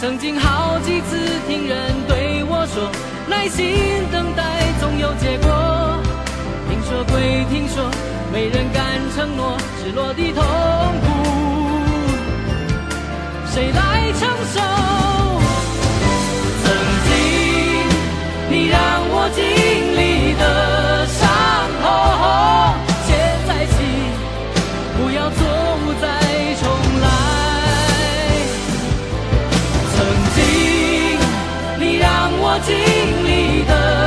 曾经好几次听人对我说，耐心等待总有结果。听说归听说，没人敢承诺，失落的痛苦，谁来承受？曾经你让我经历的伤痛，现在起不要错误再重来。曾经你让我经历的